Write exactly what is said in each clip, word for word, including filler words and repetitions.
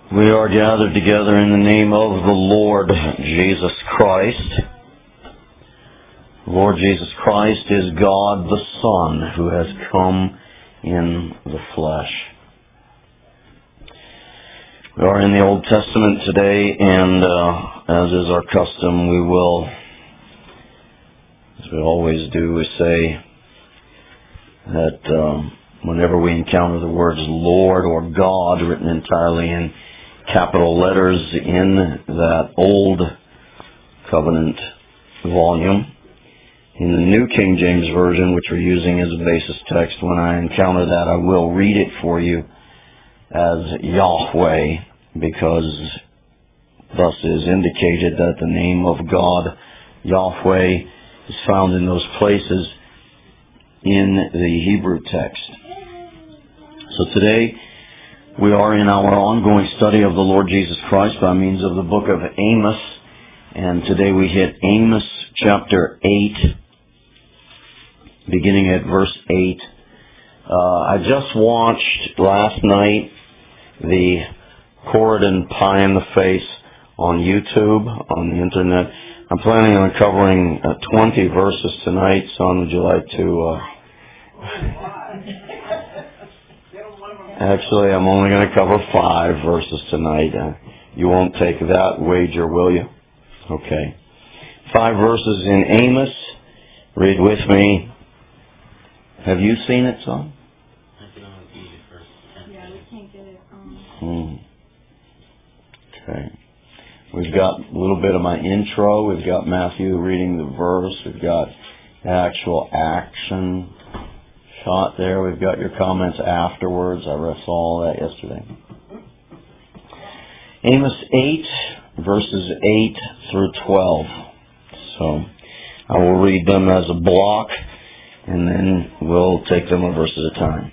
We are gathered together in the name of the Lord Jesus Christ. Lord Jesus Christ is God the Son who has come in the flesh. We are in the Old Testament today, and uh, as is our custom, we will, as we always do, we say that um, whenever we encounter the words Lord or God written entirely in capital letters in that Old Covenant volume, in the New King James Version, which we're using as a basis text, when I encounter that, I will read it for you as Yahweh, because thus is indicated that the name of God, Yahweh, is found in those places in the Hebrew text. So today, we are in our ongoing study of the Lord Jesus Christ by means of the book of Amos, and today we hit Amos chapter eight, beginning at verse eight. Uh, I just watched last night the Corridon Pie in the Face on YouTube, on the internet. I'm planning on covering uh, twenty verses tonight. Son, would you like to... Uh... Actually, I'm only going to cover five verses tonight. Uh, you won't take that wager, will you? Okay. Five verses in Amos. Read with me. Have you seen it, son? I can only read it first. Yeah, we can't get it on. Hmm. Okay. We've got a little bit of my intro. We've got Matthew reading the verse. We've got the actual action shot there. We've got your comments afterwards. I read all that yesterday. Amos eight, verses eight through twelve. So I will read them as a block, and then we'll take them a verse at a time.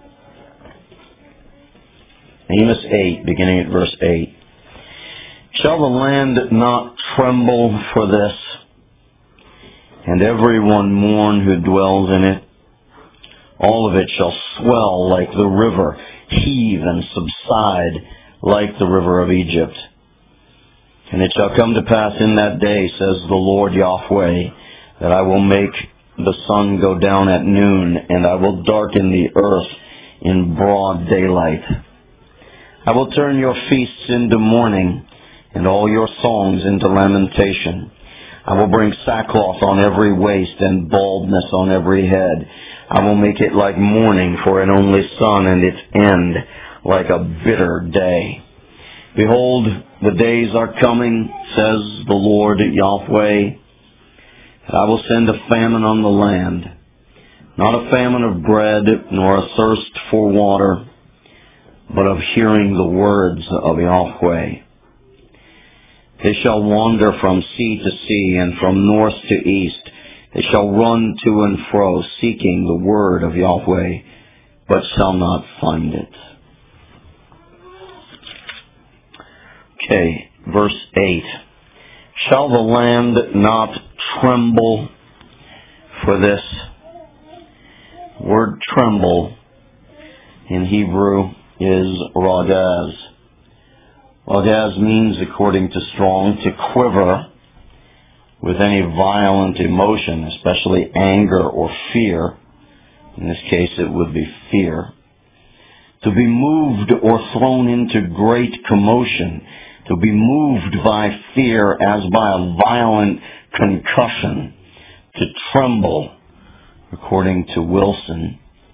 Amos eight, beginning at verse eight. Shall the land not tremble for this, and everyone mourn who dwells in it? All of it shall swell like the river, heave and subside like the river of Egypt. And it shall come to pass in that day, says the Lord Yahweh, that I will make the sun go down at noon, and I will darken the earth in broad daylight. I will turn your feasts into mourning, and all your songs into lamentation. I will bring sackcloth on every waist, and baldness on every head. I will make it like mourning for an only son, and its end like a bitter day. Behold, the days are coming, says the Lord Yahweh. I will send a famine on the land, not a famine of bread, nor a thirst for water, but of hearing the words of Yahweh. They shall wander from sea to sea, and from north to east. They shall run to and fro, seeking the word of Yahweh, but shall not find it. Okay, verse eight. Shall the land not tremble for this? The word tremble in Hebrew is ragaz. Ragaz means, according to Strong, to quiver with any violent emotion, especially anger or fear. In this case, it would be fear. To be moved or thrown into great commotion. To be moved by fear as by a violent concussion. To tremble, according to Wilson.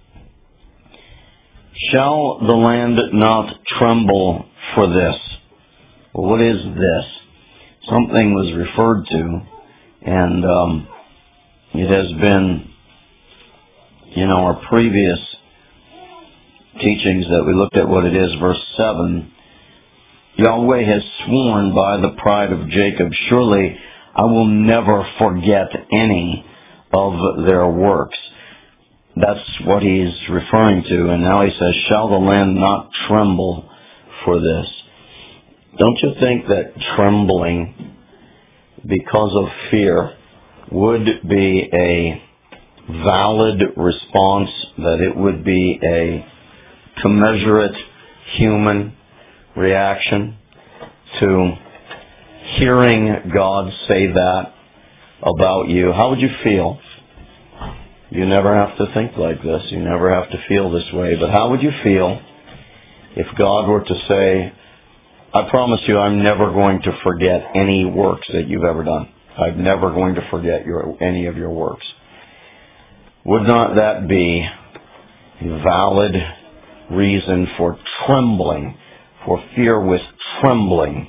Shall the land not tremble for this? Well, what is this? Something was referred to, and um, it has been, you know, our previous teachings that we looked at what it is, verse seven. Yahweh has sworn by the pride of Jacob, surely I will never forget any of their works. That's what he's referring to, and now he says, shall the land not tremble for this? Don't you think that trembling because of fear would be a valid response, that it would be a commensurate human reaction to hearing God say that about you, how would you feel? You never have to think like this. You never have to feel this way. But how would you feel if God were to say, I promise you I'm never going to forget any works that you've ever done. I'm never going to forget your, any of your works. Would not that be a valid reason for trembling, for fear with trembling?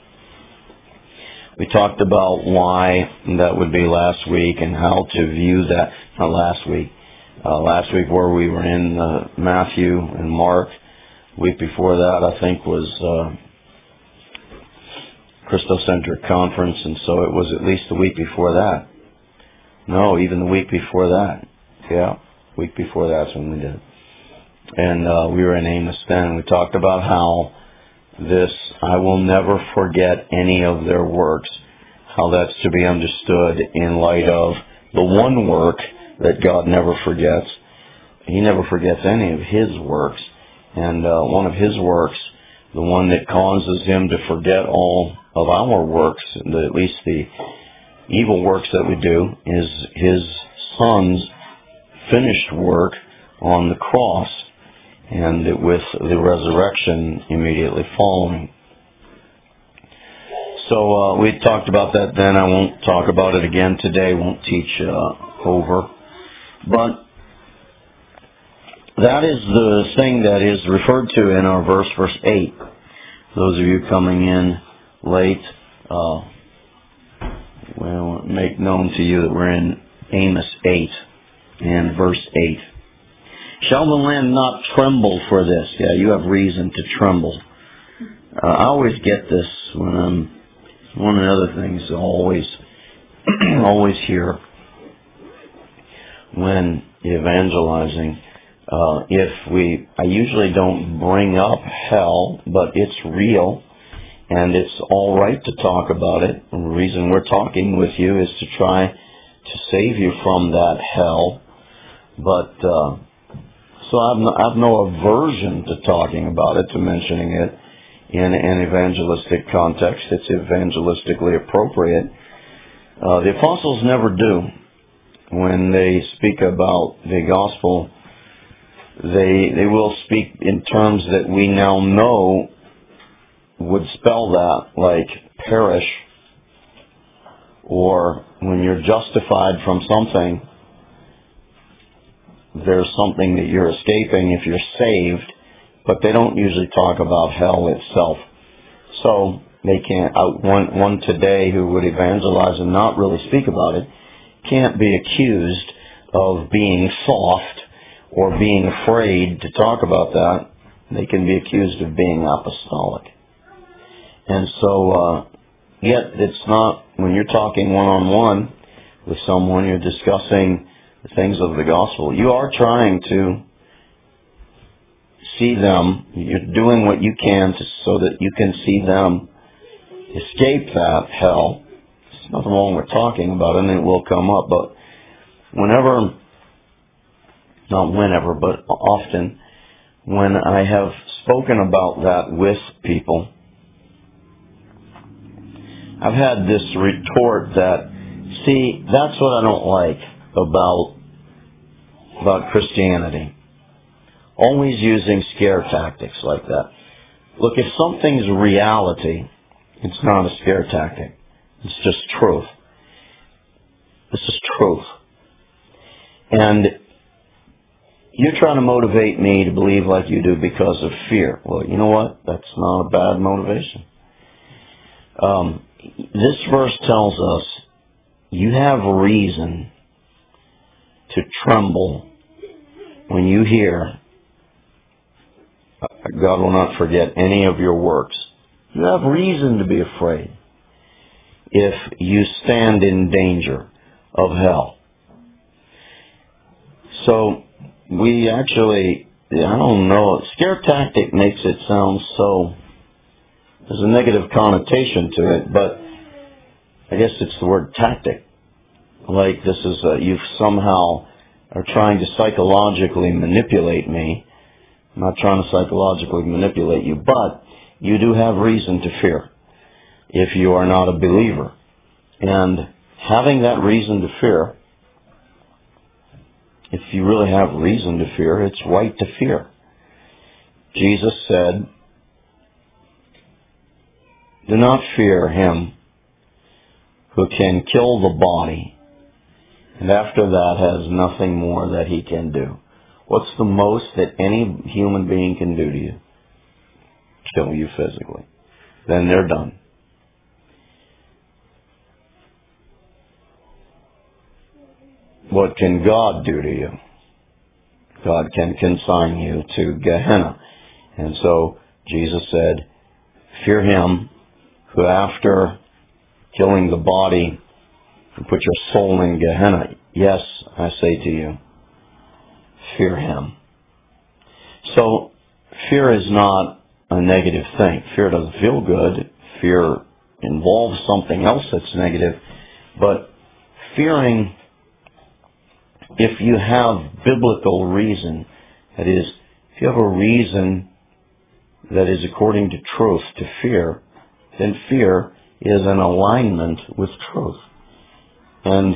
We talked about why that would be last week and how to view that. Not last week. Uh, last week where we were in uh, Matthew and Mark. The week before that I think was uh, Christocentric Conference, and so it was at least the week before that. No, even the week before that. Yeah, week before that's when we did it. And uh, we were in Amos then. We talked about how this, I will never forget any of their works, how that's to be understood in light of the one work that God never forgets. He never forgets any of His works. And uh, one of His works, the one that causes Him to forget all of our works, the, at least the evil works that we do, is His Son's finished work on the cross, and with the resurrection immediately following. So uh, we talked about that then. I won't talk about it again today. Won't teach uh, over. But that is the thing that is referred to in our verse, verse eight. Those of you coming in late, uh, well, make known to you that we're in Amos eight and verse eight. Shall the land not tremble for this? Yeah, you have reason to tremble. Uh, I always get this when I'm, one of the other things I always, always hear when evangelizing, uh, if we, I usually don't bring up hell, but it's real, and it's all right to talk about it. And the reason we're talking with you is to try to save you from that hell, but, uh, So I have, no, I have no aversion to talking about it, to mentioning it in an evangelistic context. It's evangelistically appropriate. Uh, the apostles never do. When they speak about the gospel, they they will speak in terms that we now know would spell that, like perish, or when you're justified from something, there's something that you're escaping if you're saved, but they don't usually talk about hell itself. So they can't, uh, one, one today who would evangelize and not really speak about it can't be accused of being soft or being afraid to talk about that. They can be accused of being apostolic. And so, uh, yet it's not, when you're talking one-on-one with someone, you're discussing the things of the gospel, you are trying to see them, you're doing what you can to, so that you can see them escape that hell. There's nothing wrong with talking about it, and it will come up, but whenever, not whenever, but often, when I have spoken about that with people, I've had this retort that, see, that's what I don't like about about Christianity. Always using scare tactics like that. Look, if something's reality, it's not a scare tactic. It's just truth. This is truth. And you're trying to motivate me to believe like you do because of fear. Well, you know what? That's not a bad motivation. Um, this verse tells us you have reason to tremble when you hear God will not forget any of your works. You have reason to be afraid if you stand in danger of hell. So we actually, I don't know, scare tactic makes it sound so, there's a negative connotation to it, but I guess it's the word tactic. Like this is, a, you've somehow are trying to psychologically manipulate me. I'm not trying to psychologically manipulate you, but you do have reason to fear if you are not a believer. And having that reason to fear, if you really have reason to fear, it's right to fear. Jesus said, do not fear him who can kill the body, and after that has nothing more that he can do. What's the most that any human being can do to you? Kill you physically. Then they're done. What can God do to you? God can consign you to Gehenna. And so Jesus said, fear him who after killing the body can put your soul in Gehenna. Yes, I say to you, fear him. So fear is not a negative thing. Fear doesn't feel good. Fear involves something else that's negative. But fearing, if you have biblical reason, that is, if you have a reason that is according to truth to fear, then fear is an alignment with truth. And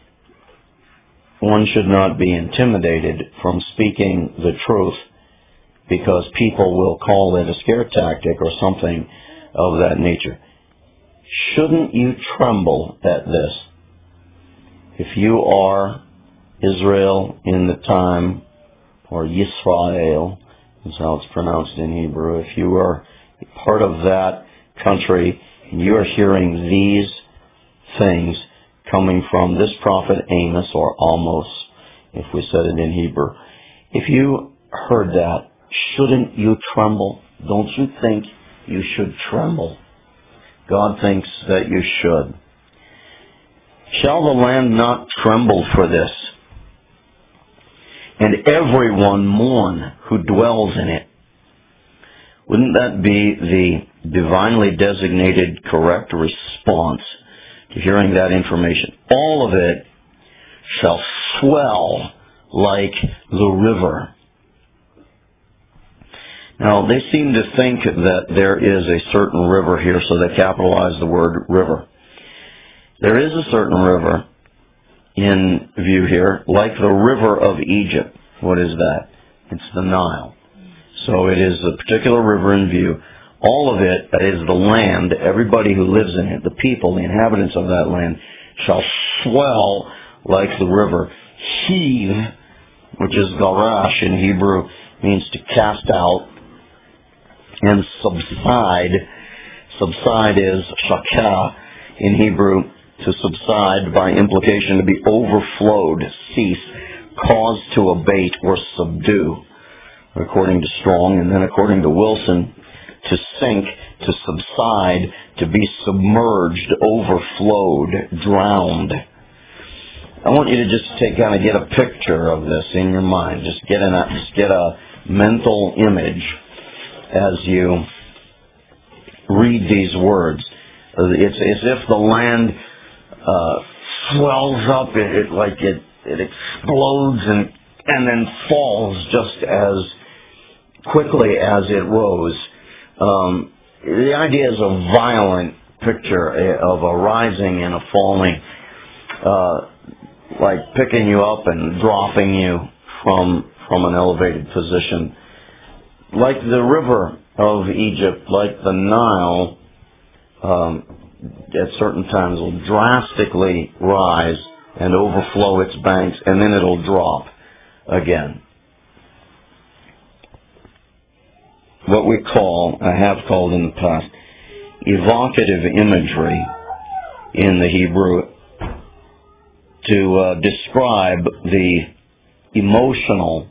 one should not be intimidated from speaking the truth because people will call it a scare tactic or something of that nature. Shouldn't you tremble at this? If you are Israel in the time, or Yisrael, is how it's pronounced in Hebrew, if you are part of that country and you are hearing these things coming from this prophet Amos, or Amos, if we said it in Hebrew, if you heard that, shouldn't you tremble? Don't you think you should tremble? God thinks that you should. Shall the land not tremble for this, and everyone mourn who dwells in it? Wouldn't that be the divinely designated correct response to hearing that information? All of it shall swell like the river. Now, they seem to think that there is a certain river here, so they capitalize the word river. There is a certain river in view here, like the river of Egypt. What is that? It's the Nile. So it is a particular river in view. All of it, that is the land, everybody who lives in it, the people, the inhabitants of that land, shall swell like the river. Heave, which is garash in Hebrew, means to cast out, and subside. Subside is shakah in Hebrew, to subside, by implication to be overflowed, cease, cause to abate or subdue, according to Strong, and then according to Wilson, to sink, to subside, to be submerged, overflowed, drowned. I want you to just take kind of get a picture of this in your mind. Just get a just get a mental image as you read these words. It's as if the land uh, swells up, it, it like it it explodes and and then falls just as quickly as it rose. Um, the idea is a violent picture of a rising and a falling, uh, like picking you up and dropping you from from an elevated position. Like the river of Egypt, like the Nile, um, at certain times will drastically rise and overflow its banks, and then it'll drop again. What we call, I have called in the past, evocative imagery in the Hebrew to uh, describe the emotional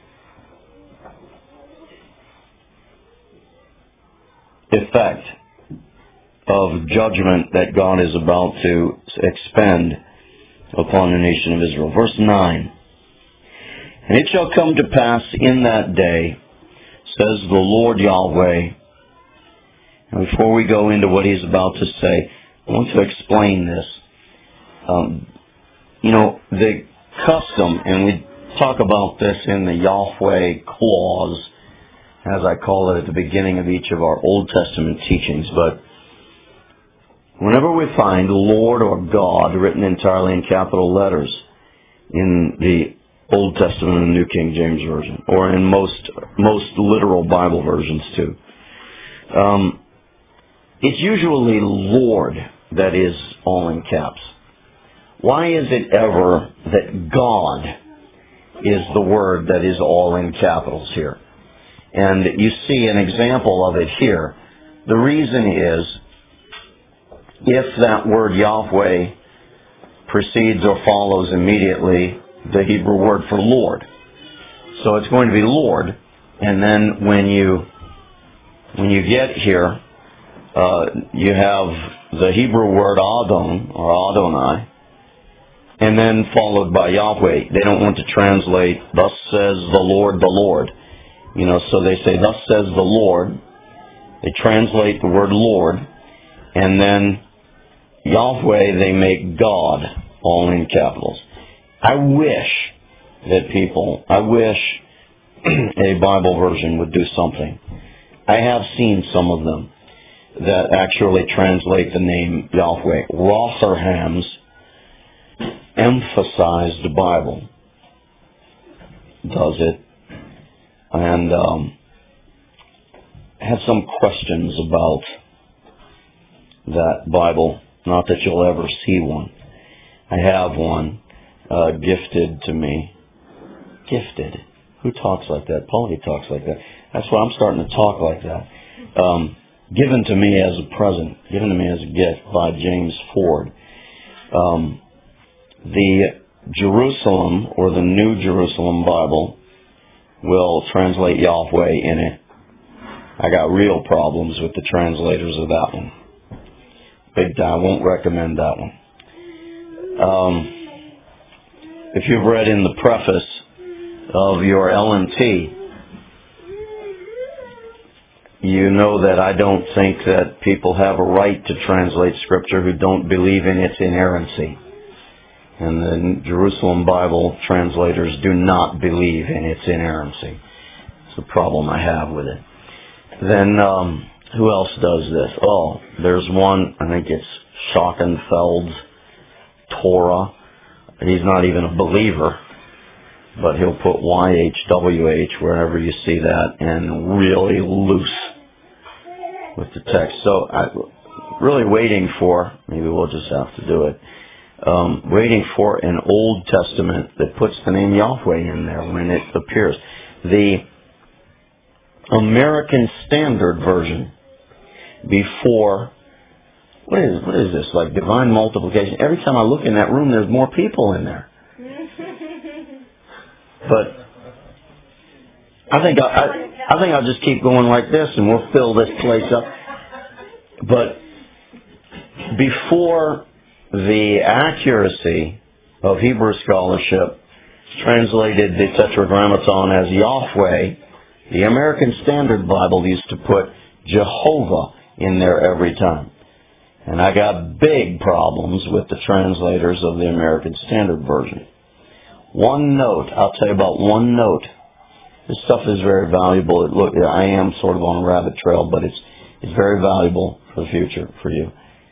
effect of judgment that God is about to expend upon the nation of Israel. Verse nine. And it shall come to pass in that day, says the Lord Yahweh. And before we go into what he's about to say, I want to explain this. Um, you know, the custom, and we talk about this in the Yahweh clause as I call it at the beginning of each of our Old Testament teachings. But whenever we find Lord or God written entirely in capital letters in the Old Testament and the New King James Version, or in most most literal Bible versions too, um, it's usually Lord that is all in caps. Why is it ever that God is the word that is all in capitals here? And you see an example of it here. The reason is, if that word Yahweh precedes or follows immediately the Hebrew word for Lord. So it's going to be Lord, and then when you when you get here, uh, you have the Hebrew word Adon, or Adonai, and then followed by Yahweh. They don't want to translate, thus says the Lord, the Lord. You know, so they say, thus says the Lord. They translate the word Lord, and then Yahweh they make God, all in capitals. I wish that people, I wish a Bible version would do something. I have seen some of them that actually translate the name Yahweh. Rotherham's Emphasized Bible does it. And um, I have some questions about that Bible. Not that you'll ever see one. I have one uh, gifted to me. Gifted? Who talks like that? Paulie talks like that. That's why I'm starting to talk like that. Um, given to me as a present, given to me as a gift by James Ford. Um, the Jerusalem, or the New Jerusalem Bible, will translate Yahweh in it. I got real problems with the translators of that one. Big time. I won't recommend that one. Um, if you've read in the preface of your L N T, you know that I don't think that people have a right to translate Scripture who don't believe in its inerrancy. And the Jerusalem Bible translators do not believe in its inerrancy. It's the problem I have with it. Then, um, who else does this? Oh, there's one, I think it's Schockenfeld's Torah. He's not even a believer, but he'll put Y H W H wherever you see that, and really loose with the text. So I'm really waiting for, maybe we'll just have to do it, um, waiting for an Old Testament that puts the name Yahweh in there when it appears. The American Standard Version, before, what is what is this, like divine multiplication? Every time I look in that room, there's more people in there. But I think I, I, I think I'll just keep going like this, and we'll fill this place up. But before the accuracy of Hebrew scholarship translated the Tetragrammaton as Yahweh, the American Standard Bible used to put Jehovah in there every time. And I got big problems with the translators of the American Standard Version. One note, I'll tell you about one note. This stuff is very valuable. It, look, I am sort of on a rabbit trail, but it's it's very valuable for the future for you.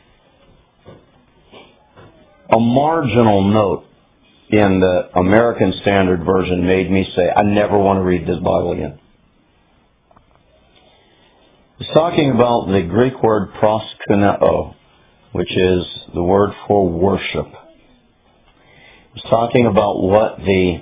A marginal note in the American Standard Version made me say, I never want to read this Bible again. It's talking about the Greek word proskuneo, which is the word for worship. It's talking about what the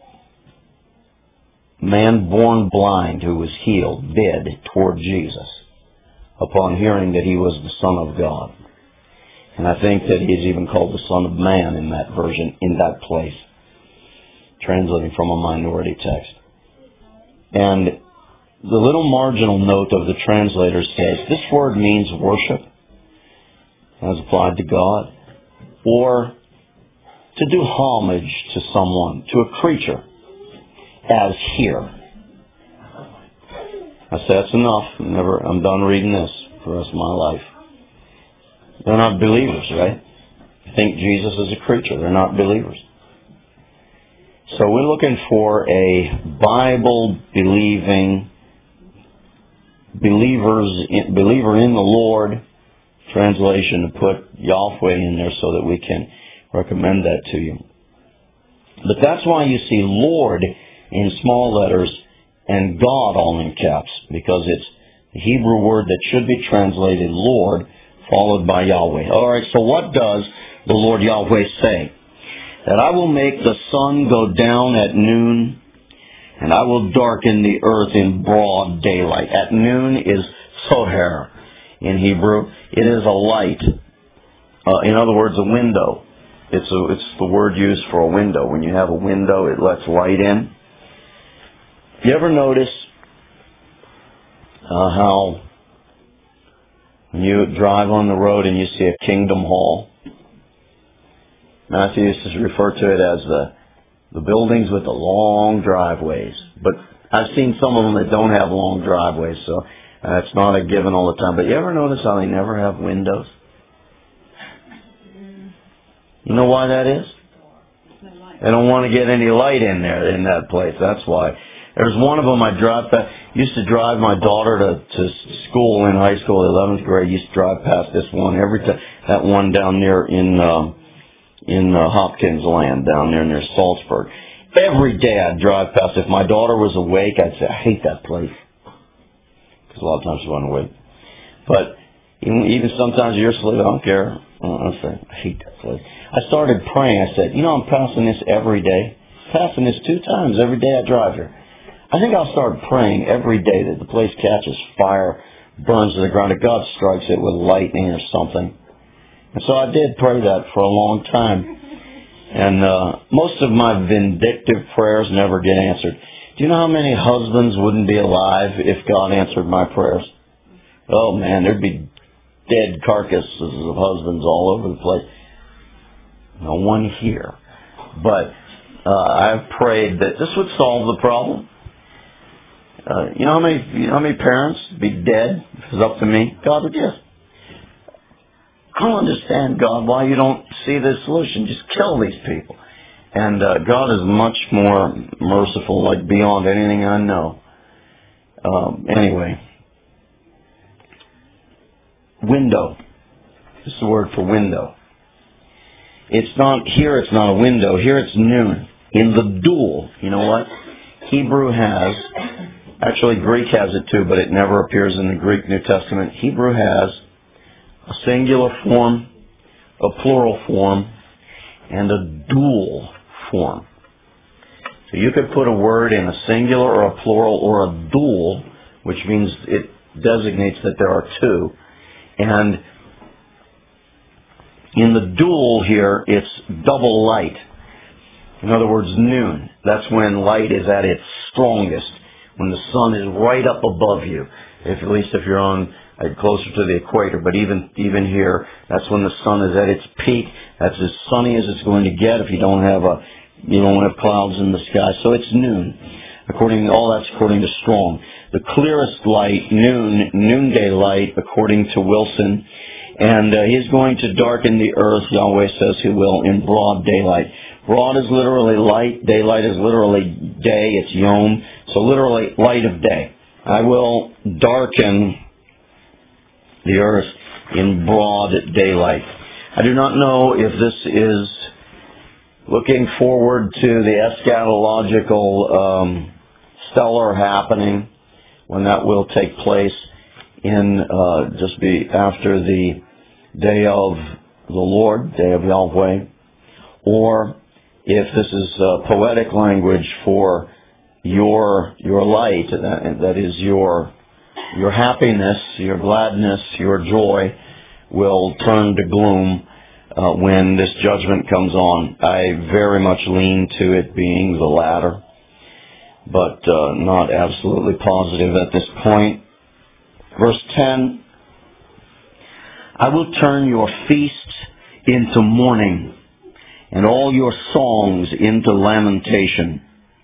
man born blind who was healed did toward Jesus upon hearing that he was the Son of God. And I think that he is even called the Son of Man in that version, in that place, translating from a minority text. And the little marginal note of the translator says, this word means worship, as applied to God, or to do homage to someone, to a creature, as here. I say, that's enough. I'm, never, I'm done reading this for the rest of my life. They're not believers, right? They think Jesus is a creature. They're not believers. So we're looking for a Bible-believing believers, in, believer in the Lord translation to put Yahweh in there so that we can recommend that to you. But that's why you see Lord in small letters and God all in caps, because it's the Hebrew word that should be translated Lord followed by Yahweh. All right, so what does the Lord Yahweh say? That I will make the sun go down at noon, and I will darken the earth in broad daylight. At noon is soher in Hebrew. It is a light. Uh, in other words, a window. It's a, it's the word used for a window. When you have a window, it lets light in. You ever notice uh, how when you drive on the road and you see a Kingdom Hall, Matthew used to refer to it as the the buildings with the long driveways. But I've seen some of them that don't have long driveways, so uh, it's not a given all the time. But you ever notice how they never have windows? You know why that is? They don't want to get any light in there, in that place. That's why. There's one of them I drive past. Used to drive my daughter to, to school in high school, eleventh grade. Used to drive past this one every time. That one down there in um, in uh, Hopkins Land, down there near Salzburg. Every day I'd drive past. If my daughter was awake, I'd say, I hate that place. Because a lot of times she wasn't awake. But even, even sometimes you're asleep, I don't care. I say, I hate that place. I started praying. I said, you know, I'm passing this every day. Passing this two times every day I drive here. I think I'll start praying every day that the place catches fire, burns to the ground, that God strikes it with lightning or something. And so I did pray that for a long time. And uh, most of my vindictive prayers never get answered. Do you know how many husbands wouldn't be alive if God answered my prayers? Oh, man, there'd be dead carcasses of husbands all over the place. No one here. But uh, I've prayed that this would solve the problem. Uh, you know how many you know how many parents would be dead if it was up to me? God would just. I don't understand, God, why you don't see the solution. Just kill these people. And uh, God is much more merciful, like beyond anything I know. Um, anyway. Window. This is the word for window. It's not, here it's not a window. Here it's noon. In the dual, you know what? Hebrew has, actually Greek has it too, but it never appears in the Greek New Testament. Hebrew has a singular form, a plural form, and a dual form. So you could put a word in a singular or a plural or a dual, which means it designates that there are two. And in the dual here, it's double light. In other words, noon. That's when light is at its strongest, when the sun is right up above you. If, at least if you're on uh, closer to the equator, but even even here, that's when the sun is at its peak. That's as sunny as it's going to get if you don't have a you don't have clouds in the sky. So it's noon. According all that's according to Strong. The clearest light, noon, noonday light, according to Wilson. And uh, he's going to darken the earth, Yahweh says he will, in broad daylight. Broad is literally light. Daylight is literally day. It's yom. So literally light of day. I will darken the earth in broad daylight. I do not know if this is looking forward to the eschatological um, stellar happening, when that will take place in uh, just be after the day of the Lord, day of Yahweh, or if this is uh, poetic language for your your light, that, that is your your happiness, your gladness, your joy will turn to gloom uh, when this judgment comes on. I very much lean to it being the latter, but uh, not absolutely positive at this point. Verse ten, I will turn your feasts into mourning, and all your songs into lamentation.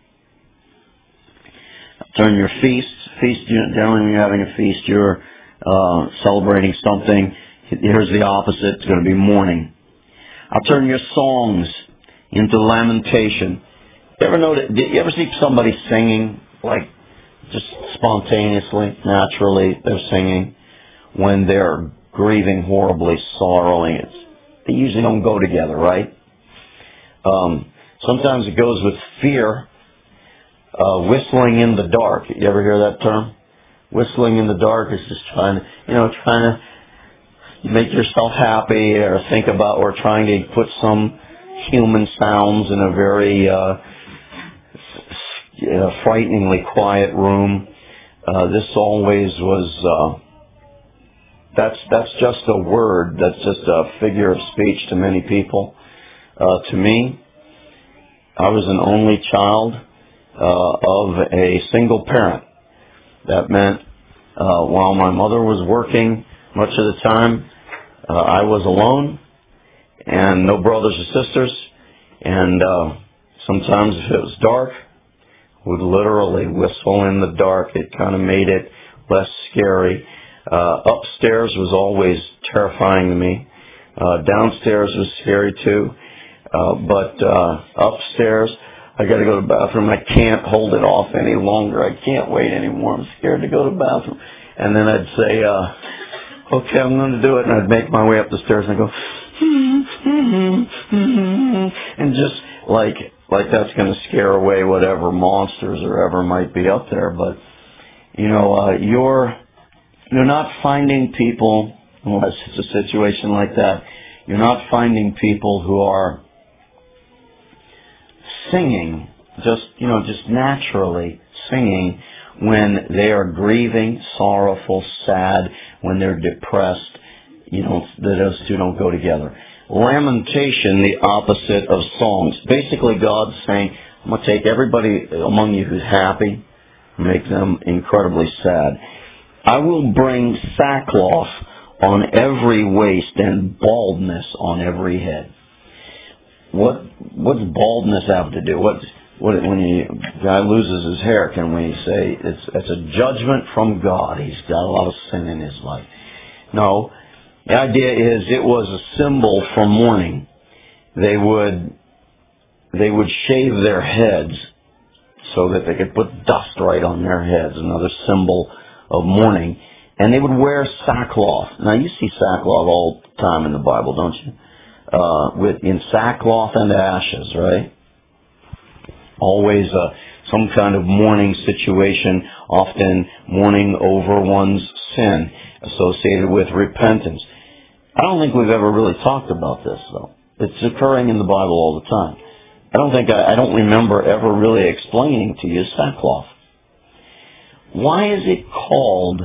Turn your feasts, feast, generally when you're having a feast, you're uh, celebrating something. Here's the opposite, it's going to be mourning. I'll turn your songs into lamentation. You ever notice, did you ever see somebody singing, like just spontaneously, naturally, they're singing. When they're grieving horribly, sorrowing, it's, they usually don't go together, right? Um, sometimes it goes with fear. Uh, whistling in the dark. You ever hear that term? Whistling in the dark is just trying to, you know, trying to make yourself happy or think about, or trying to put some human sounds in a very uh, uh, frighteningly quiet room. Uh, this always was, uh, that's, that's just a word, that's just a figure of speech to many people. Uh, to me, I was an only child uh, of a single parent. That meant uh, while my mother was working much of the time, uh, I was alone and no brothers or sisters. And uh, sometimes if it was dark, would literally whistle in the dark. It kind of made it less scary. Uh, upstairs was always terrifying to me. Uh, downstairs was scary too. Uh, but uh, upstairs, I got to go to the bathroom. I can't hold it off any longer. I can't wait anymore. I'm scared to go to the bathroom. And then I'd say, uh, okay, I'm going to do it. And I'd make my way up the stairs and I'd go, and just like, like that's going to scare away whatever monsters or ever might be up there. But, you know, uh, you're, you're not finding people, unless it's a situation like that, you're not finding people who are singing, just, you know, just naturally singing when they are grieving, sorrowful, sad, when they're depressed. You know, those two don't go together. Lamentation, the opposite of songs. Basically, God's saying, I'm going to take everybody among you who's happy, make them incredibly sad. I will bring sackcloth on every waist and baldness on every head. What what's baldness have to do? What what when you a guy loses his hair, can we say it's it's a judgment from God? He's got a lot of sin in his life. No, the idea is it was a symbol for mourning. They would they would shave their heads so that they could put dust right on their heads, another symbol of mourning. And they would wear sackcloth. Now you see sackcloth all the time in the Bible, don't you? Uh, with in sackcloth and ashes, right? Always uh, some kind of mourning situation, often mourning over one's sin, associated with repentance. I don't think we've ever really talked about this, though. It's occurring in the Bible all the time. I don't think I, I don't remember ever really explaining to you sackcloth. Why is it called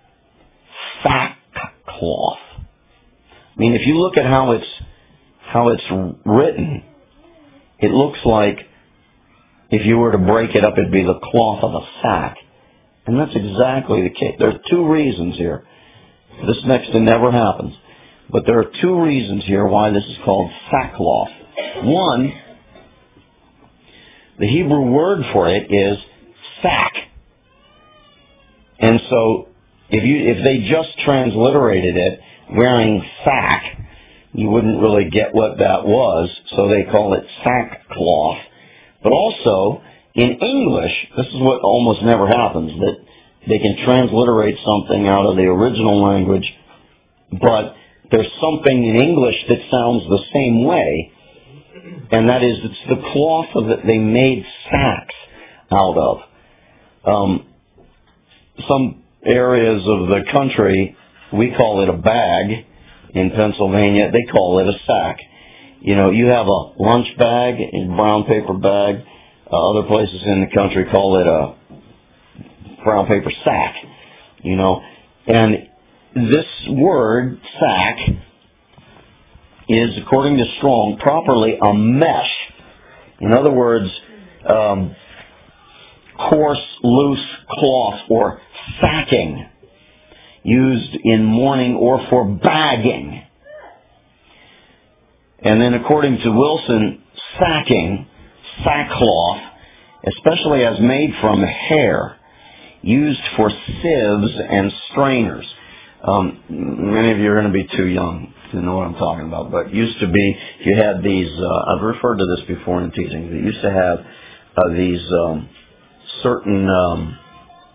sackcloth? I mean, if you look at how it's how it's written, it looks like if you were to break it up, it'd be the cloth of a sack. And that's exactly the case. There are two reasons here. This next to never happens. But there are two reasons here why this is called sackcloth. One, the Hebrew word for it is sack. And so if you if they just transliterated it, wearing sack, you wouldn't really get what that was, so they call it sackcloth. But also, in English, this is what almost never happens, that they can transliterate something out of the original language, but there's something in English that sounds the same way, and that is it's the cloth that they made sacks out of. Um, some areas of the country, we call it a bag. In Pennsylvania, they call it a sack. You know, you have a lunch bag, a brown paper bag. Uh, other places in the country call it a brown paper sack. You know, and this word, sack, is, according to Strong, properly a mesh. In other words, um, coarse, loose cloth, or sacking, used in mourning or for bagging. And then according to Wilson, sacking, sackcloth, especially as made from hair, used for sieves and strainers. Um, many of you are going to be too young to know what I'm talking about, but used to be, you had these, uh, I've referred to this before in teaching, they used to have uh, these um, certain um,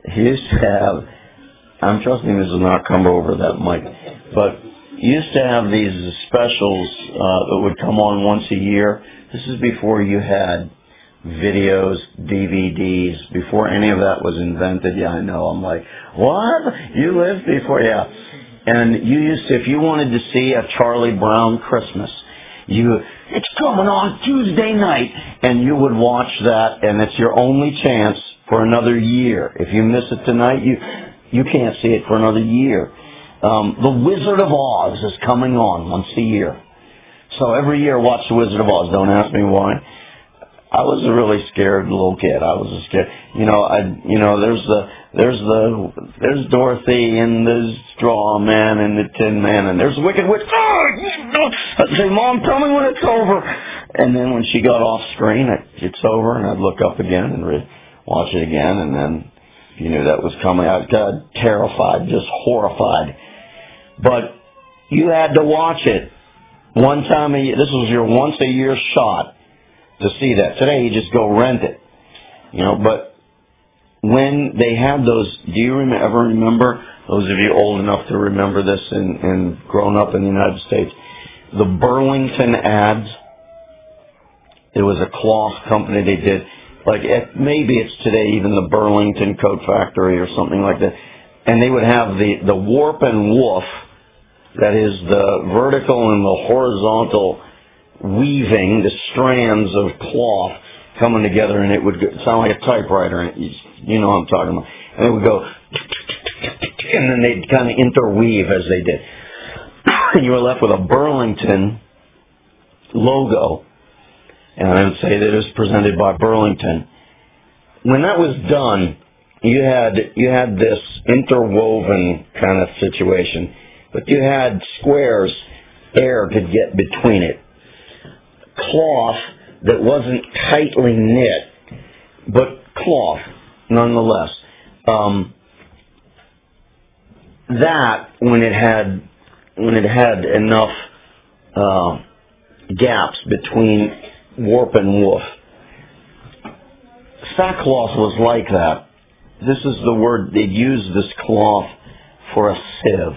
he used to have, I'm trusting this will not come over that mic, but he used to have these specials uh, that would come on once a year. This is before you had videos, D V Ds, before any of that was invented. Yeah, I know. I'm like, what? You lived before? Yeah. And you used to, if you wanted to see a Charlie Brown Christmas, you, it's coming on Tuesday night, and you would watch that, and it's your only chance for another year. If you miss it tonight, you you can't see it for another year. Um, the Wizard of Oz is coming on once a year. So every year watch The Wizard of Oz. Don't ask me why. I was a really scared little kid. I was a scared, you know, I, you know, there's the, there's the, there's Dorothy and the Straw Man and the Tin Man and there's the Wicked Witch. Oh, I'd say, Mom, tell me when it's over. And then when she got off screen, it, it's over, and I'd look up again and re- watch it again, and then if you knew that was coming, I got terrified, just horrified. But you had to watch it one time a year. This was your once a year shot to see that. Today you just go rent it, you know. But when they had those, do you rem- ever remember, those of you old enough to remember this and, and grown up in the United States, the Burlington ads? It was a cloth company. They did, like, it, maybe it's today even the Burlington Coat Factory or something like that. And they would have the, the warp and woof, that is the vertical and the horizontal weaving, the strands of cloth coming together, and it would sound like a typewriter. And you, you know what I'm talking about. And it would go, and then they'd kind of interweave as they did. And you were left with a Burlington logo. And I would say that it was presented by Burlington. When that was done, you had you had this interwoven kind of situation, but you had squares, air could get between it. Cloth that wasn't tightly knit, but cloth nonetheless. Um, that when it had when it had enough uh, gaps between warp and woof. Sackcloth was like that. This is the word, they use this cloth for a sieve.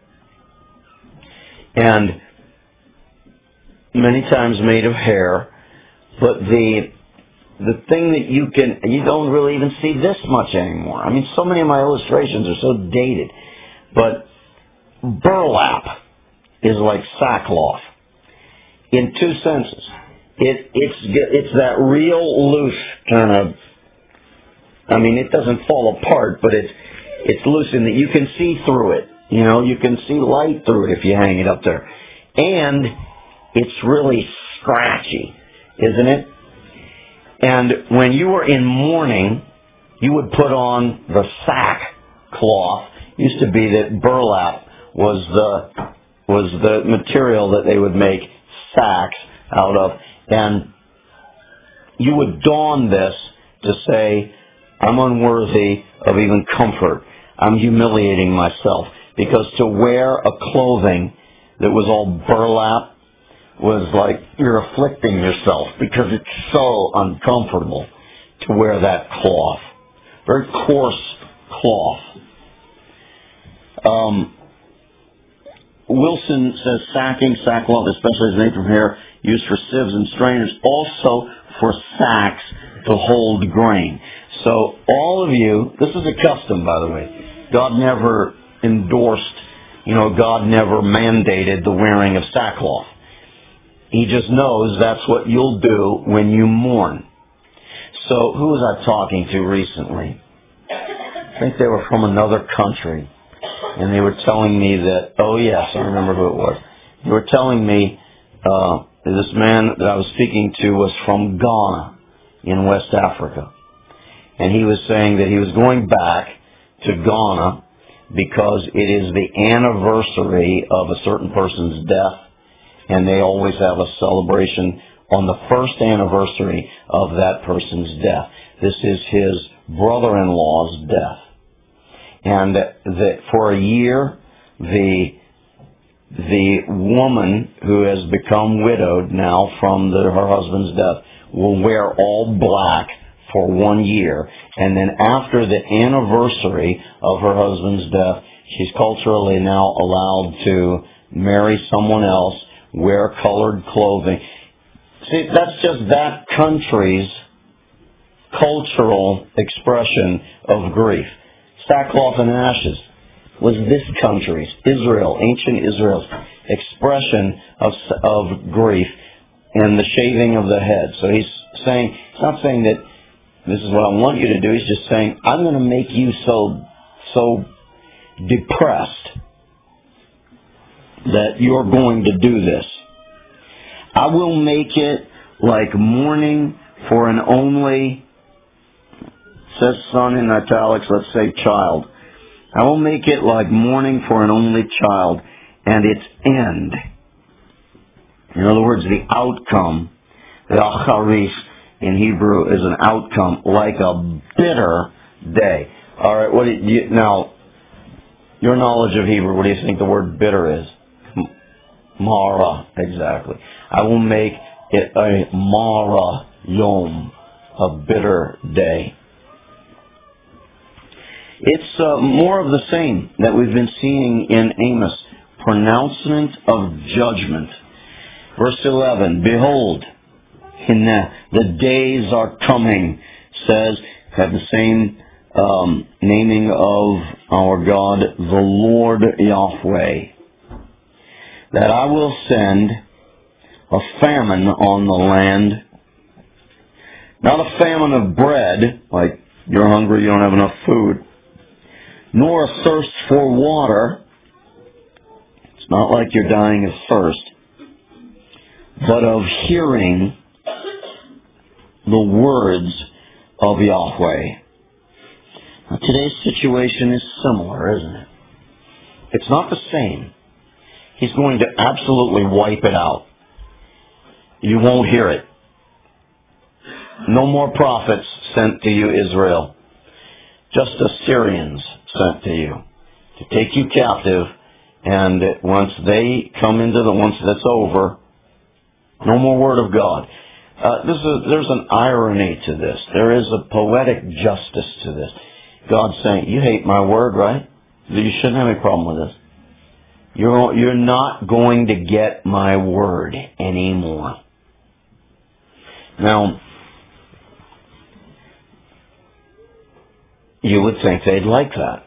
And many times made of hair, but the the thing that you can, you don't really even see this much anymore. I mean, so many of my illustrations are so dated. But burlap is like sackcloth in two senses. It, it's it's that real loose kind of, I mean, it doesn't fall apart, but it's it's loose in that you can see through it. You know, you can see light through it if you hang it up there. And it's really scratchy, isn't it? And when you were in mourning, you would put on the sackcloth. Used to be that burlap was the was the material that they would make sacks out of. And you would don this to say, I'm unworthy of even comfort. I'm humiliating myself. Because to wear a clothing that was all burlap was like you're afflicting yourself because it's so uncomfortable to wear that cloth. Very coarse cloth. Um, Wilson says sacking, sackcloth, especially as made from hair, used for sieves and strainers, also for sacks to hold grain. So all of you, this is a custom, by the way. God never endorsed, you know, God never mandated the wearing of sackcloth. He just knows that's what you'll do when you mourn. So who was I talking to recently? I think they were from another country. And they were telling me that, oh yes, I remember who it was. They were telling me uh, this man that I was speaking to was from Ghana in West Africa. And he was saying that he was going back to Ghana because it is the anniversary of a certain person's death. And they always have a celebration on the first anniversary of that person's death. This is his brother-in-law's death. And that for a year, the the woman who has become widowed now from the, her husband's death will wear all black for one year. And then after the anniversary of her husband's death, she's culturally now allowed to marry someone else, wear colored clothing. See, that's just that country's cultural expression of grief. Sackcloth and ashes was this country's, Israel, ancient Israel's expression of, of grief, and the shaving of the head. So he's saying, he's not saying that this is what I want you to do. He's just saying, I'm going to make you so, so depressed that you're going to do this. I will make it like mourning for an only, says son in italics, let's say child. I will make it like mourning for an only child and its end. In other words, the outcome, the acharis in Hebrew is an outcome like a bitter day. All right, what do you, now, your knowledge of Hebrew, what do you think the word bitter is? Mara, exactly. I will make it a Mara Yom, a bitter day. It's uh, more of the same that we've been seeing in Amos. Pronouncement of judgment. Verse eleven, behold, Hineh, the days are coming, says, have the same um, naming of our God, the Lord Yahweh, that I will send a famine on the land, not a famine of bread, like you're hungry, you don't have enough food, nor a thirst for water. It's not like you're dying of thirst, but of hearing the words of Yahweh. Now, today's situation is similar, isn't it? It's not the same. He's going to absolutely wipe it out. You won't hear it. No more prophets sent to you, Israel. Just Assyrians sent to you to take you captive, and once they come into the, once that's over, no more word of God. Uh, this is, there's an irony to this. There is a poetic justice to this. God's saying, you hate my word, right? You shouldn't have any problem with this. You're, you're not going to get my word anymore. Now, you would think they'd like that.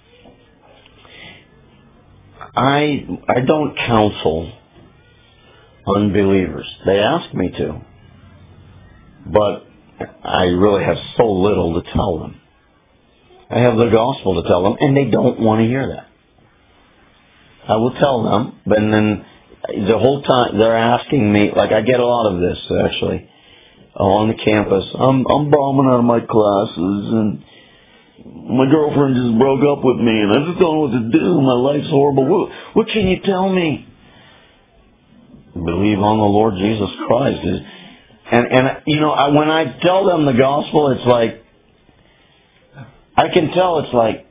I I don't counsel unbelievers. They ask me to. But I really have so little to tell them. I have the gospel to tell them, and they don't want to hear that. I will tell them, but then the whole time they're asking me, like I get a lot of this actually, on the campus. I'm I'm bombing out of my classes, and my girlfriend just broke up with me, and I just don't know what to do. My life's horrible. What, what can you tell me? Believe on the Lord Jesus Christ. And, and you know, I, when I tell them the gospel, it's like, I can tell it's like,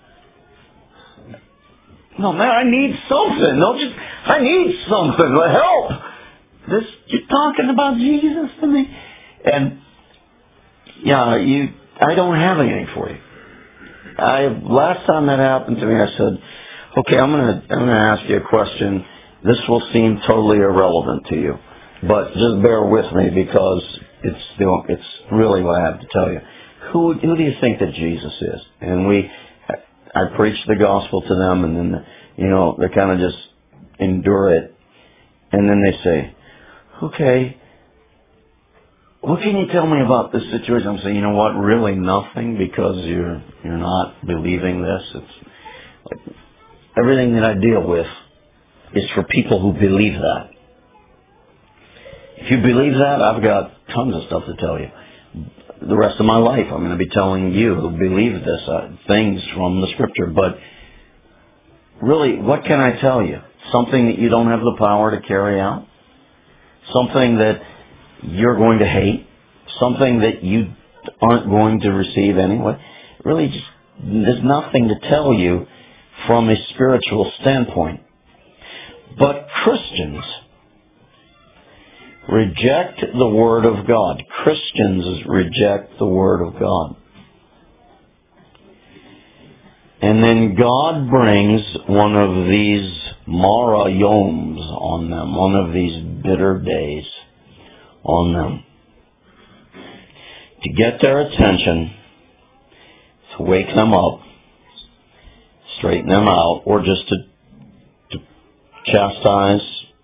no, man, I need something. Don't just, I need something. Help! This, you're talking about Jesus to me? And, yeah, you, I don't have anything for you. I, last time that happened to me, I said, okay, I'm gonna, I'm gonna ask you a question. This will seem totally irrelevant to you, but just bear with me because it's, it's really what I have to tell you. Who, who do you think that Jesus is? And we, I preach the gospel to them, and then, you know, they kind of just endure it. And then they say, okay, what can you tell me about this situation? I'm saying, you know what, really nothing, because you're you're not believing this. It's like everything that I deal with is for people who believe that. If you believe that, I've got tons of stuff to tell you. The rest of my life, I'm going to be telling you who believe this, uh, things from the Scripture. But really, what can I tell you? Something that you don't have the power to carry out? Something that you're going to hate? Something that you aren't going to receive anyway? Really, just, there's nothing to tell you from a spiritual standpoint. But Christians reject the Word of God. Christians reject the Word of God. And then God brings one of these Mara Yoms on them, one of these bitter days on them, to get their attention, to wake them up, straighten them out, or just to, to chastise.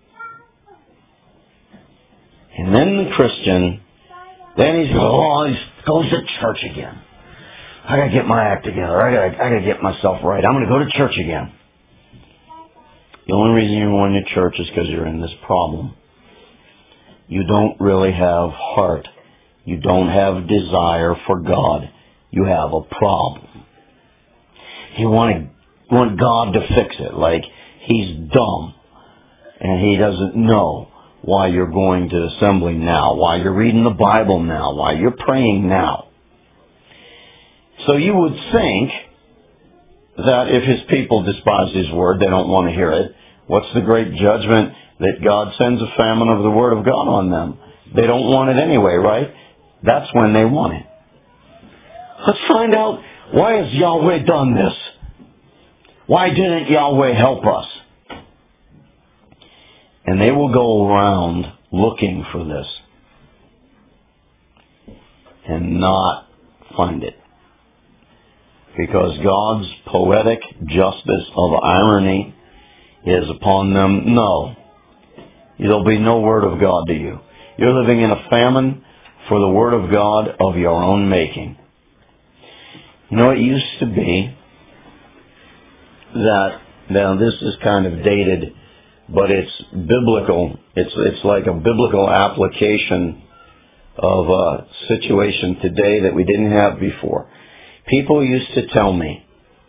And then the Christian, then he's oh, he goes to church again. I gotta get my act together. I gotta, I gotta get myself right. I'm gonna go to church again. The only reason you're going to church is because you're in this problem. You don't really have heart. You don't have desire for God. You have a problem. You want to, want God to fix it, like He's dumb and He doesn't know why you're going to assembly now, why you're reading the Bible now, why you're praying now. So you would think that if His people despise His word, they don't want to hear it. What's the great judgment? That God sends a famine of the word of God on them. They don't want it anyway, right? That's when they want it. Let's find out, why has Yahweh done this? Why didn't Yahweh help us? And they will go around looking for this and not find it. Because God's poetic justice of irony is upon them. No. There'll be no word of God to you. You're living in a famine for the word of God of your own making. You know, it used to be that, now this is kind of dated, but it's biblical. It's, it's like a biblical application of a situation today that we didn't have before. People used to tell me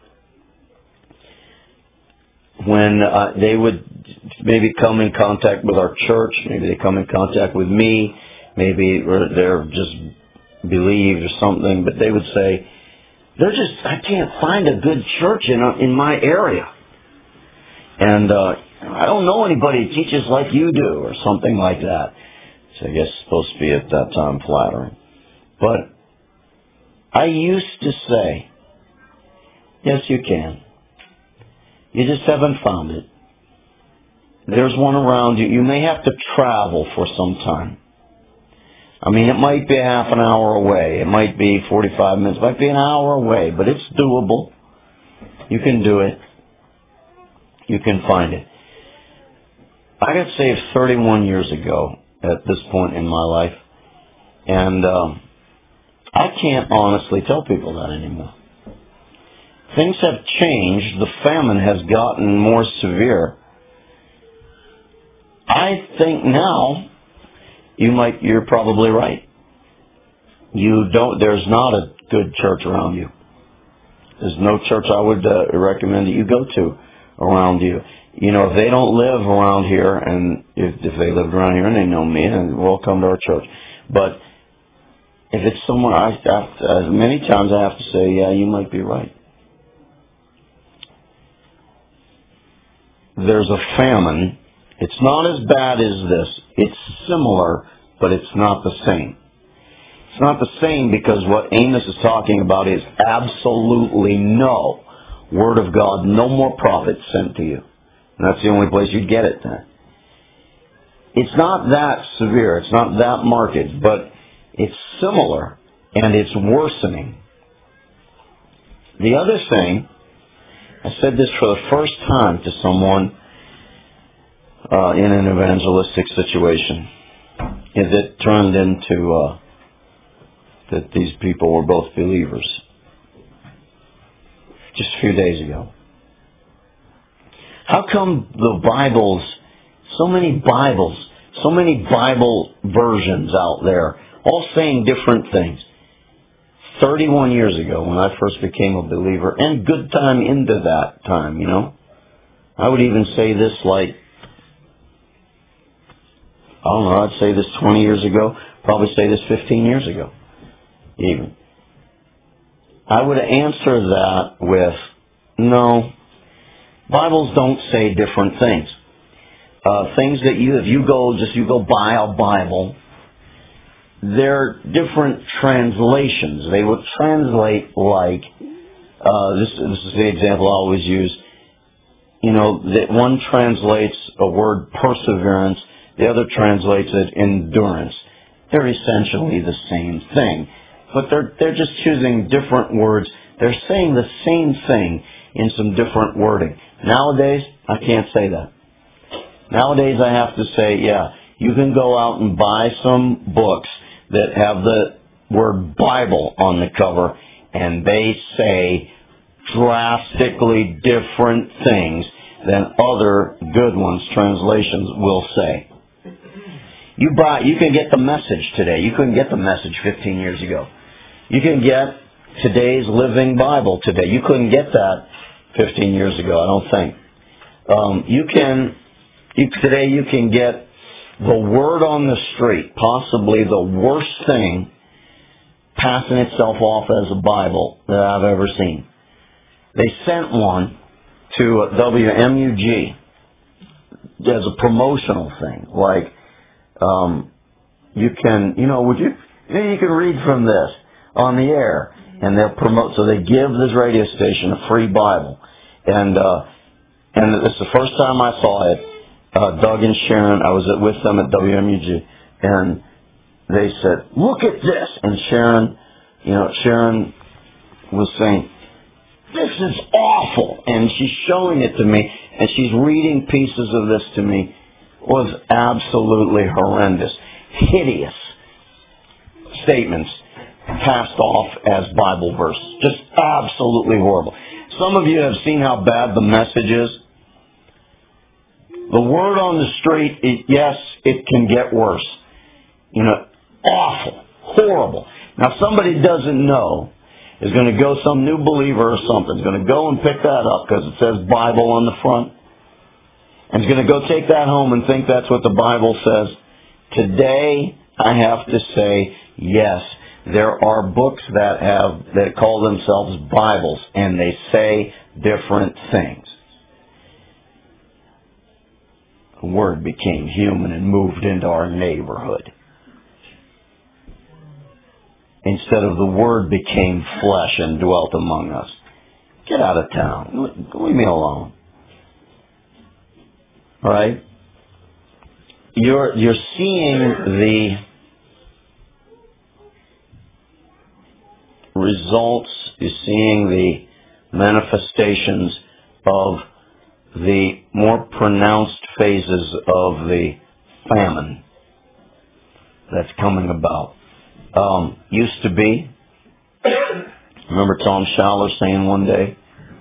when uh, they would maybe come in contact with our church, maybe they come in contact with me, maybe they're just believed or something, but they would say, they're just, I can't find a good church in uh, in my area. And uh, I don't know anybody who teaches like you do, or something like that. So I guess it's supposed to be at that time flattering. But I used to say, yes, you can. You just haven't found it. There's one around you. You may have to travel for some time. I mean, it might be half an hour away. It might be forty-five minutes. It might be an hour away, but it's doable. You can do it. You can find it. I got saved thirty-one years ago at this point in my life, and um, I can't honestly tell people that anymore. Things have changed. The famine has gotten more severe. I think now you might, you're probably right. You don't, there's not a good church around you. There's no church I would uh, recommend that you go to around you. You know, if they don't live around here, and if, if they lived around here and they know me, then we'll come to our church. But if it's somewhere, I have to, uh, many times I have to say, yeah, you might be right. There's a famine. It's not as bad as this. It's similar, but it's not the same. It's not the same because what Amos is talking about is absolutely no word of God, no more prophets sent to you. And that's the only place you'd get it then. It's not that severe. It's not that marked, but it's similar and it's worsening. The other thing, I said this for the first time to someone uh, in an evangelistic situation, is it turned into uh, that these people were both believers. Just a few days ago. How come the Bibles, so many Bibles, so many Bible versions out there, all saying different things? thirty-one years ago, when I first became a believer, and good time into that time, you know. I would even say this like, I don't know, I'd say this twenty years ago, probably say this fifteen years ago, even. I would answer that with, no, Bibles don't say different things. uh, things that you, if you go, just you go buy a Bible, they're different translations. They will translate like, uh, this, this is the example I always use, you know, that one translates a word perseverance, the other translates it endurance. They're essentially the same thing, but they're, they're just choosing different words. They're saying the same thing in some different wording. Nowadays, I can't say that. Nowadays, I have to say, yeah, you can go out and buy some books that have the word Bible on the cover, and they say drastically different things than other good ones, translations will say. You buy, you can get the Message today. You couldn't get the Message fifteen years ago. You can get today's Living Bible today. You couldn't get that fifteen years ago, I don't think. Um, you can, you, today you can get the Word on the Street, possibly the worst thing passing itself off as a Bible that I've ever seen. They sent one to W M U G as a promotional thing, like, um, you can, you know, would you, you can read from this on the air, and they'll promote, so they give this radio station a free Bible, and, uh, and it's the first time I saw it. Uh, Doug and Sharon, I was with them at W M U G, and they said, look at this, and Sharon, you know, Sharon was saying, this is awful, and she's showing it to me, and she's reading pieces of this to me. It was absolutely horrendous, hideous statements passed off as Bible verses. Just absolutely horrible. Some of you have seen how bad the Message is. The word on the street, it, yes, it can get worse. You know, awful, horrible. Now, somebody doesn't know is going to go, some new believer or something, is going to go and pick that up because it says Bible on the front, and is going to go take that home and think that's what the Bible says. Today, I have to say, yes, there are books that have, that call themselves Bibles, and they say different things. The Word became human and moved into our neighborhood. Instead of the Word became flesh and dwelt among us. Get out of town. Leave me alone. All right? You're, you're seeing the results, you're seeing the manifestations of the more pronounced phases of the famine that's coming about. Um, used to be, remember Tom Schaller saying one day,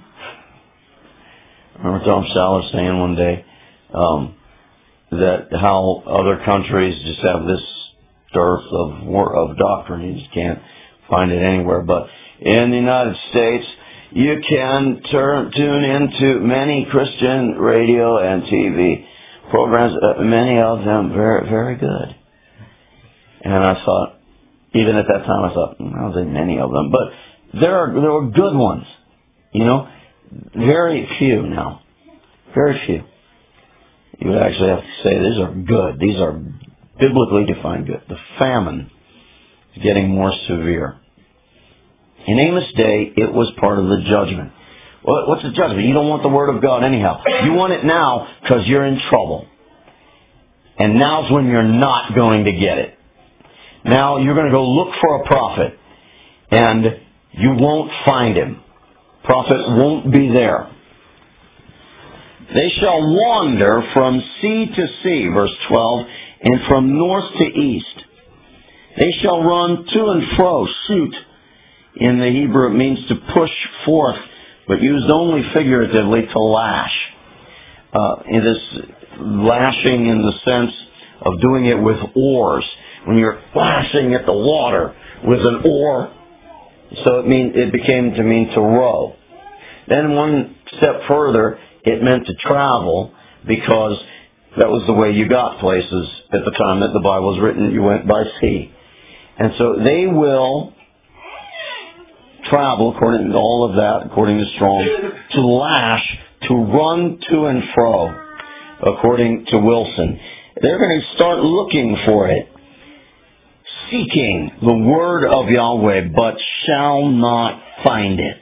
remember Tom Schaller saying one day, um, that how other countries just have this dearth of of doctrine, you just can't find it anywhere. But in the United States, you can turn, tune into many Christian radio and T V programs, uh, many of them very, very good. And I thought, even at that time, I thought, I don't think many of them, but there are there were good ones, you know, very few now, very few. You would actually have to say these are good. These are biblically defined good. The famine is getting more severe. In Amos' day, it was part of the judgment. Well, what's the judgment? You don't want the Word of God anyhow. You want it now because you're in trouble. And now's when you're not going to get it. Now you're going to go look for a prophet, and you won't find him. Prophet won't be there. They shall wander from sea to sea, verse twelve, and from north to east. They shall run to and fro, shoot. In the Hebrew it means to push forth, but used only figuratively to lash. Uh, it is lashing in the sense of doing it with oars. When you're lashing at the water with an oar, so it mean it became to mean to row. Then one step further, it meant to travel, because that was the way you got places at the time that the Bible was written. You went by sea. And so they will travel, according to all of that, according to Strong, to lash, to run to and fro. according to Wilson. They're going to start looking for it, seeking the word of Yahweh, but shall not find it.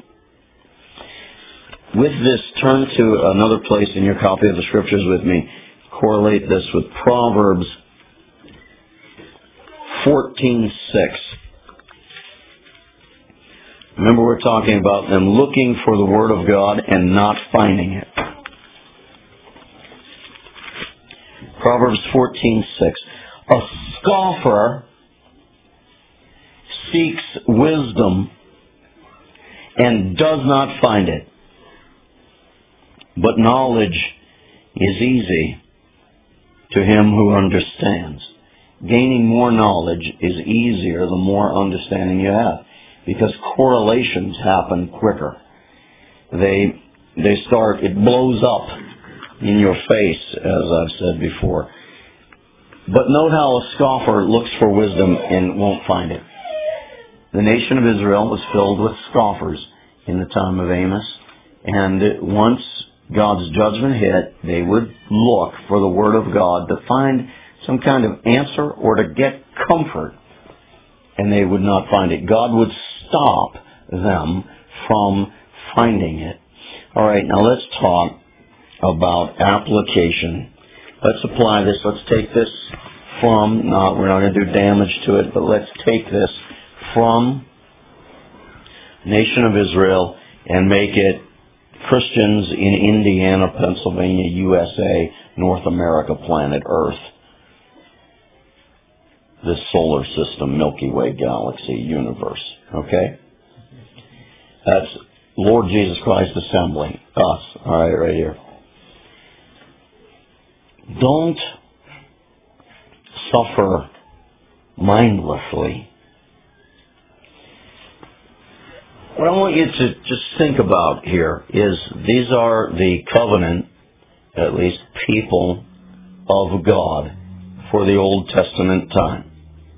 With this, turn to another place in your copy of the Scriptures with me. Correlate this with Proverbs fourteen six. Remember, we're talking about them looking for the Word of God and not finding it. Proverbs fourteen six. A scoffer seeks wisdom and does not find it. But knowledge is easy to him who understands. Gaining more knowledge is easier the more understanding you have, because correlations happen quicker. They they start, it blows up in your face, as I've said before. But note how a scoffer looks for wisdom and won't find it. The nation of Israel was filled with scoffers in the time of Amos, and once God's judgment hit, they would look for the Word of God to find some kind of answer or to get comfort, and they would not find it. God would stop them from finding it. All right, now let's talk about application. Let's apply this. Let's take this from, not, we're not going to do damage to it, but let's take this from nation of Israel and make it Christians in Indiana, Pennsylvania, U S A, North America, planet Earth. This solar system, Milky Way galaxy, universe. Okay? That's Lord Jesus Christ Assembly. Us. All right, right here. Don't suffer mindlessly. What I want you to just think about here is these are the covenant, at least people of God for the Old Testament time.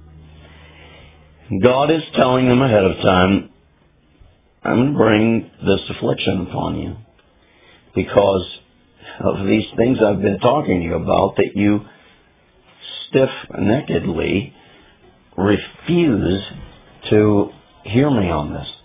God is telling them ahead of time, I'm going to bring this affliction upon you because of these things I've been talking to you about, that you stiff-neckedly refuse to hear me on this.